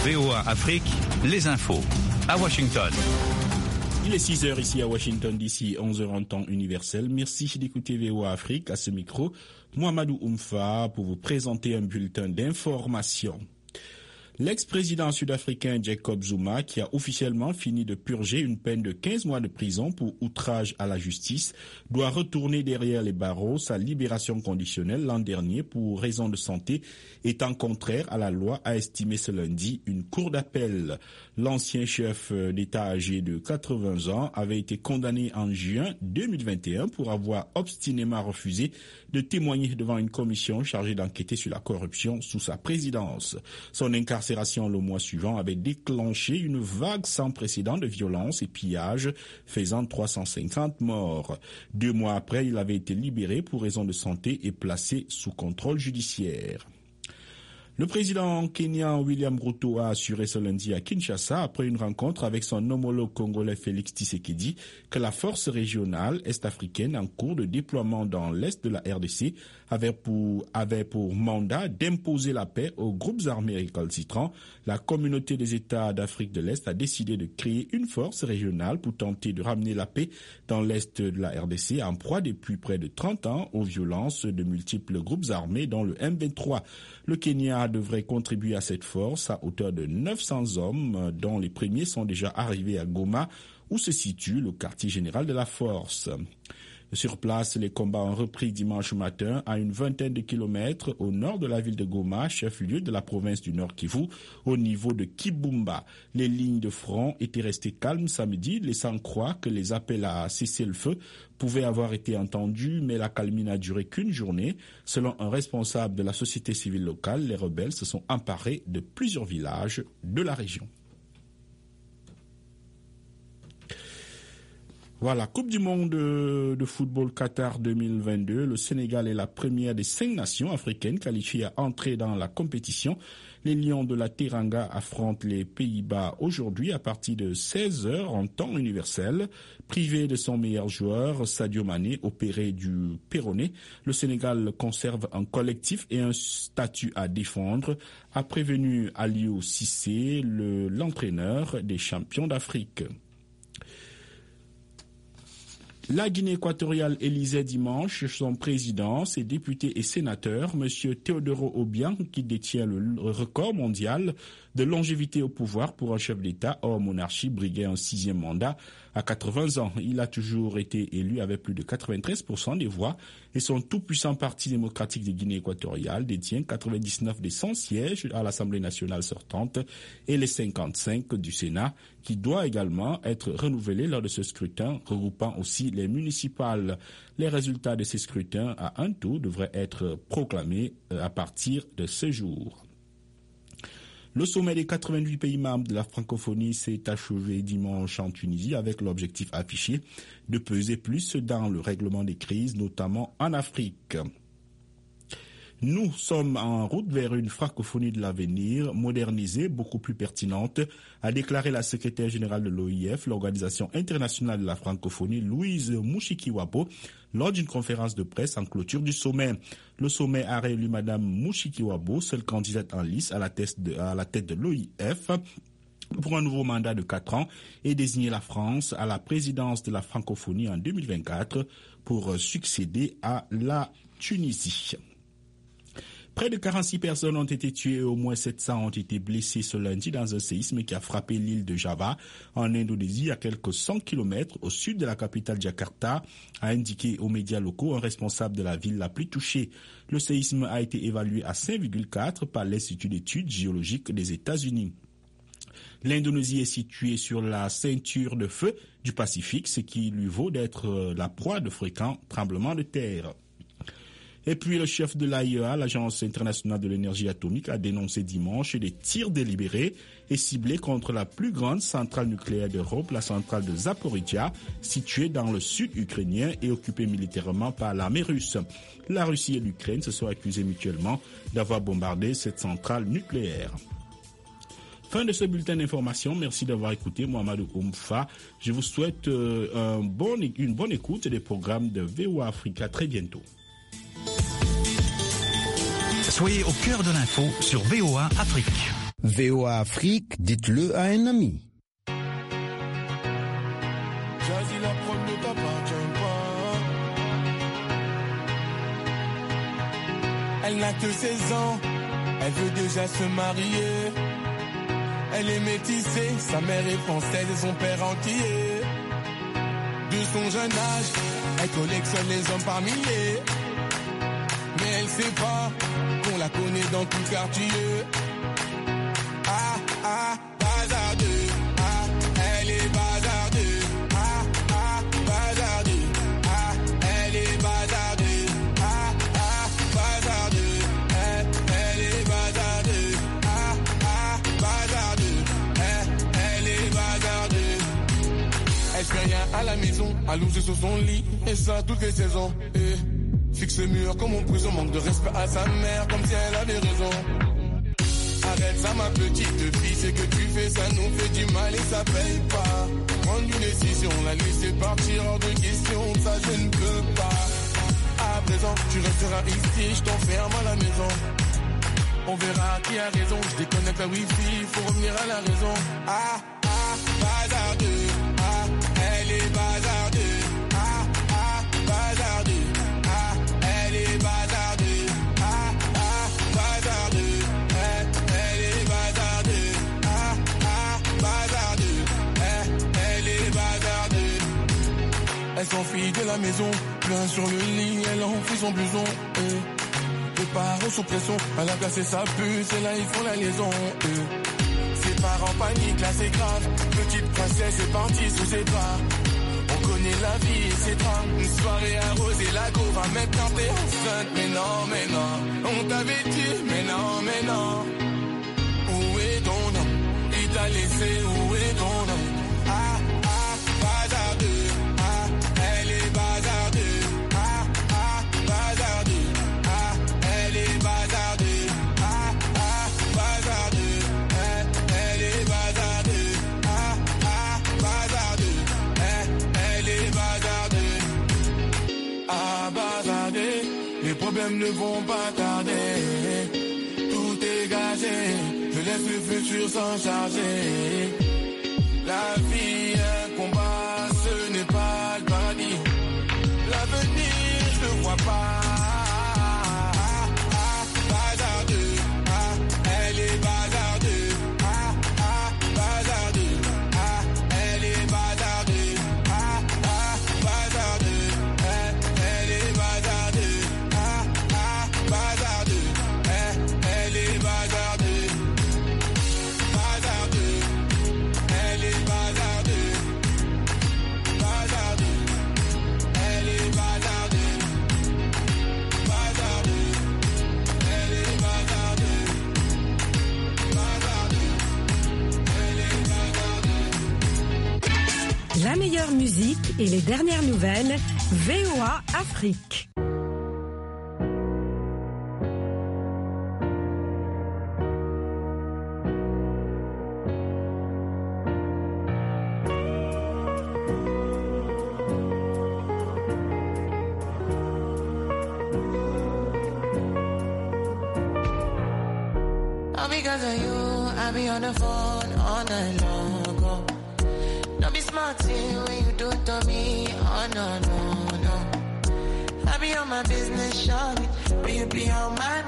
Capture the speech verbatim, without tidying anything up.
V O A Afrique, les infos. À Washington. Il est six heures ici à Washington D C, onze heures en temps universel. Merci d'écouter V O A Afrique. À ce micro, Mohamedou Oumfa pour vous présenter un bulletin d'information. L'ex-président sud-africain Jacob Zuma, qui a officiellement fini de purger une peine de quinze mois de prison pour outrage à la justice, doit retourner derrière les barreaux. Sa libération conditionnelle l'an dernier pour raison de santé étant contraire à la loi, a estimé ce lundi une cour d'appel. L'ancien chef d'État âgé de quatre-vingts ans avait été condamné en juin deux mille vingt et un pour avoir obstinément refusé de témoigner devant une commission chargée d'enquêter sur la corruption sous sa présidence. Son incarcération le mois suivant avait déclenché une vague sans précédent de violence et pillages, faisant trois cent cinquante morts. Deux mois après, il avait été libéré pour raison de santé et placé sous contrôle judiciaire. Le président kenyan William Ruto a assuré ce lundi à Kinshasa, après une rencontre avec son homologue congolais Félix Tshisekedi, que la force régionale est-africaine en cours de déploiement dans l'est de la R D C avait pour, avait pour mandat d'imposer la paix aux groupes armés récalcitrants. La communauté des États d'Afrique de l'Est a décidé de créer une force régionale pour tenter de ramener la paix dans l'est de la R D C, en proie depuis près de trente ans aux violences de multiples groupes armés, dont le M vingt-trois. Le Kenya devrait contribuer à cette force à hauteur de neuf cents hommes, dont les premiers sont déjà arrivés à Goma, où se situe le quartier général de la force. Sur place, les combats ont repris dimanche matin à une vingtaine de kilomètres au nord de la ville de Goma, chef-lieu de la province du Nord Kivu, au niveau de Kibumba. Les lignes de front étaient restées calmes samedi, laissant croire que les appels à cesser le feu pouvaient avoir été entendus, mais la calmie n'a duré qu'une journée. Selon un responsable de la société civile locale, les rebelles se sont emparés de plusieurs villages de la région. Voilà, Coupe du monde de football Qatar deux mille vingt-deux. Le Sénégal est la première des cinq nations africaines qualifiées à entrer dans la compétition. Les Lions de la Teranga affrontent les Pays-Bas aujourd'hui à partir de seize heures en temps universel. Privé de son meilleur joueur, Sadio Mané, opéré du péroné, le Sénégal conserve un collectif et un statut à défendre, a prévenu Aliou Cissé, le, l'entraîneur des champions d'Afrique. La Guinée équatoriale élisait dimanche son président, ses députés et sénateurs, M. Teodoro Obiang, qui détient le record mondial de longévité au pouvoir pour un chef d'État hors monarchie, briguait un sixième mandat à quatre-vingts ans. Il a toujours été élu avec plus de quatre-vingt-treize pour cent des voix et son tout-puissant parti démocratique de Guinée équatoriale détient quatre-vingt-dix-neuf des cent sièges à l'Assemblée nationale sortante et les cinquante-cinq du Sénat, qui doit également être renouvelé lors de ce scrutin, regroupant aussi les municipales. Les résultats de ces scrutins à un tour devraient être proclamés à partir de ce jour. Le sommet des quatre-vingt-huit pays membres de la francophonie s'est achevé dimanche en Tunisie avec l'objectif affiché de peser plus dans le règlement des crises, notamment en Afrique. Nous sommes en route vers une francophonie de l'avenir, modernisée, beaucoup plus pertinente, a déclaré la secrétaire générale de l'O I F, l'Organisation internationale de la francophonie, Louise Mushikiwabo, lors d'une conférence de presse en clôture du sommet. Le sommet a réélu Madame Mushikiwabo, seule candidate en lice à la tête de, à la tête de l'O I F, pour un nouveau mandat de quatre ans et désigner la France à la présidence de la francophonie en deux mille vingt-quatre pour succéder à la Tunisie. Près de quarante-six personnes ont été tuées et au moins sept cents ont été blessées ce lundi dans un séisme qui a frappé l'île de Java en Indonésie à quelques cent kilomètres au sud de la capitale Jakarta, a indiqué aux médias locaux un responsable de la ville la plus touchée. Le séisme a été évalué à cinq virgule quatre par l'Institut d'études géologiques des États-Unis. L'Indonésie est située sur la ceinture de feu du Pacifique, ce qui lui vaut d'être la proie de fréquents tremblements de terre. Et puis le chef de l'A I E A, l'Agence internationale de l'énergie atomique, a dénoncé dimanche des tirs délibérés et ciblés contre la plus grande centrale nucléaire d'Europe, la centrale de Zaporizhzhia, située dans le sud ukrainien et occupée militairement par l'armée russe. La Russie et l'Ukraine se sont accusées mutuellement d'avoir bombardé cette centrale nucléaire. Fin de ce bulletin d'information. Merci d'avoir écouté Mohamedou Oumfa. Je vous souhaite euh, un bon, une bonne écoute des programmes de V O A Afrique. À très bientôt. Soyez au cœur de l'info sur V O A Afrique. V O A Afrique, dites-le à un ami. Jazzy, la preuve ne t'appartient pas. Elle n'a que seize ans, elle veut déjà se marier. Elle est métissée, sa mère est française et son père antillais. De son jeune âge, elle collectionne les hommes par milliers. Mais elle sait pas qu'on la connaît dans tout quartier. Ah, ah, bazardeux, ah, elle est bazardeux. Ah, ah, bazardeux, ah, elle est bazardeux. Ah, ah, bazardeux, elle, elle est bazardeux. Ah, ah, bazardeux, elle, elle est bazardeux. Elle fait rien à la maison, allongée sur son lit, et ça toutes les saisons. Et fixe le mur comme en prison, manque de respect à sa mère, comme si elle avait raison. Arrête ça ma petite fille, c'est que tu fais, ça nous fait du mal et ça paye pas. Prendre une décision, la laisser partir hors de question, ça je ne peux pas. À présent, tu resteras ici, je t'enferme à la maison. On verra qui a raison, je déconnecte la wifi, faut revenir à la raison. Ah, ah, bazardeux, ah, elle est bazardeux. Ah, ah, bazardeux, ah, elle est bazardeux. Ah, ah, bazardeux, elle, elle est bazardeux. Ah, ah, bazardeux, elle, elle est bazardeux. Elle s'enfuit de la maison, plein sur le lit, elle enfuit son blouson. Eh. Les parents sous pression, elle a placé sa puce et là ils font la liaison. Eh. Ses parents paniquent, là c'est grave. Petite princesse est partie sous ses bras. On connaît la vie et ses drames. Une soirée arrosée, la go va maintenant t'es enceinte. Mais non, mais non, on t'avait dit, mais non, mais non. Où est ton nom? Il t'a laissé, où est ton nom? Ah, ah, bazardeux, ah, elle est bazardeux. Ah, ah, bazardeux, ah, elle est bazardeux. Ah, ah, bazardeux, elle, elle est bazardeux. Ah, ah, bazardeux, elle, elle est bazardeux. Ah, bazardeux, les problèmes ne vont pas tarder. Tout est gâché, je laisse le futur s'en charger. La vie est un combat, ce n'est pas le paradis. L'avenir, je ne vois pas. Ah, bazardeux, ah, elle est bazardeux. Ah, ah, bazardeux, ah, elle est bazardeux. Ah, ah, bazardeux, elle, elle est bazardeux. Ah, ah, bazardeux, elle, elle est bazardeux. Bazardeux, elle est bazardeux. Bazardeux, elle est bazardeux. Bazardeux, elle est bazardeux. Bazardeux, elle est bazardeux. La meilleure musique et les dernières nouvelles, V O A Afrique. All because of you, I be on the phone all night long. Oh. Don't be smart when you do it to me. Oh no, no, no. I be on my business, shawty, but you be on my